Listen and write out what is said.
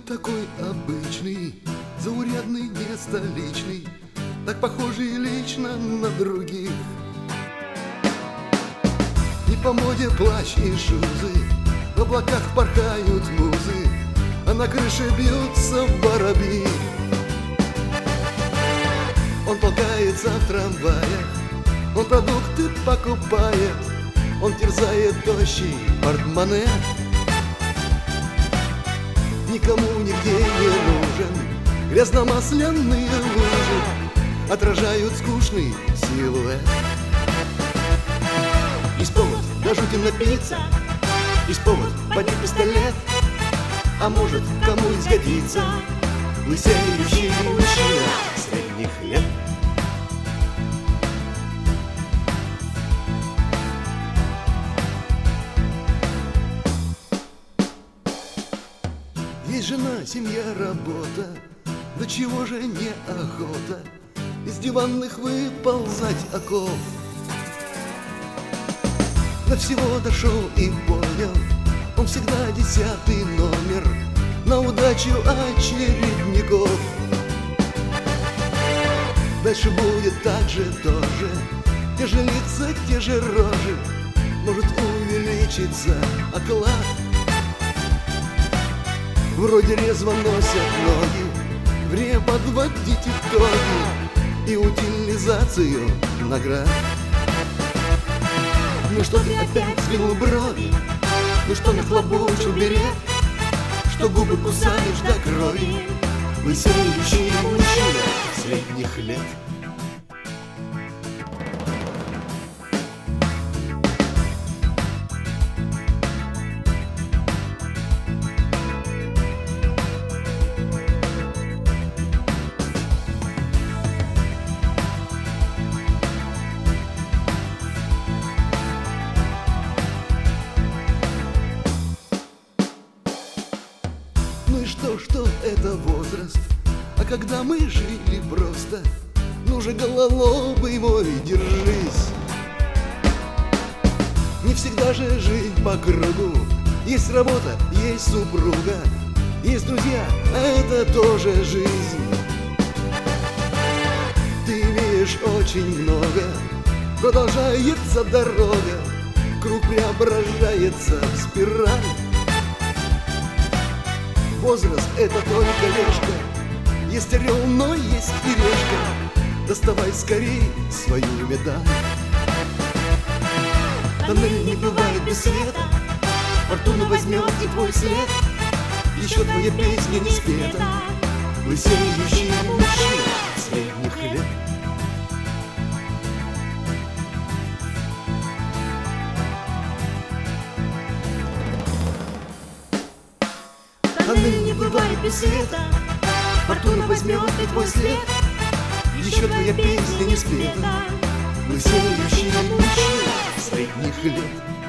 такой обычный, заурядный, не столичный, так похожий лично на других. Не по моде плащ и шузы, в облаках порхают музы, а на крыше бьются воробьи. Он толкается в трамваях, он продукты покупает, он терзает тощий портмоне. Никому нигде не нужен, грязно-масляные лужи отражают скучный силуэт. Есть повод до жути напиться, есть повод поднять пистолет, а может, кому и сгодится лысеющий мужчина средних лет. Есть жена, семья, работа, до чего же не охота из диванных выползать оков. До всего дошел и понял, он всегда 10-й номер на удачу очередников. Дальше будет так же тоже, те же лица, те же рожи, может увеличиться оклад. Вроде резво носят ноги, время подводить итоги и утилизацию наград. Ну что ты опять сдвинул брови, ну что нахлобучил берет, что губы кусаешь до крови, лысеющий мужчина средних лет. Ну и что это возраст, а когда мы жили просто, ну же, гололобый мой, держись. Не всегда же жить по кругу, есть работа, есть супруга, есть друзья, а это тоже жизнь. Ты имеешь очень много, продолжается дорога, круг преображается в спираль. Возраст — это только решка, есть орел, но есть и решка. Доставай скорей свою медаль. Тоннель не бывает без света, фортуна возьмет и твой след. Еще твоя песня не спета, лысеющий мужчина средних лет. Тоннель не бывает без света, фортуна возьмет и твой след. Еще твоя песня не спета, лысеющий мужчина средних лет.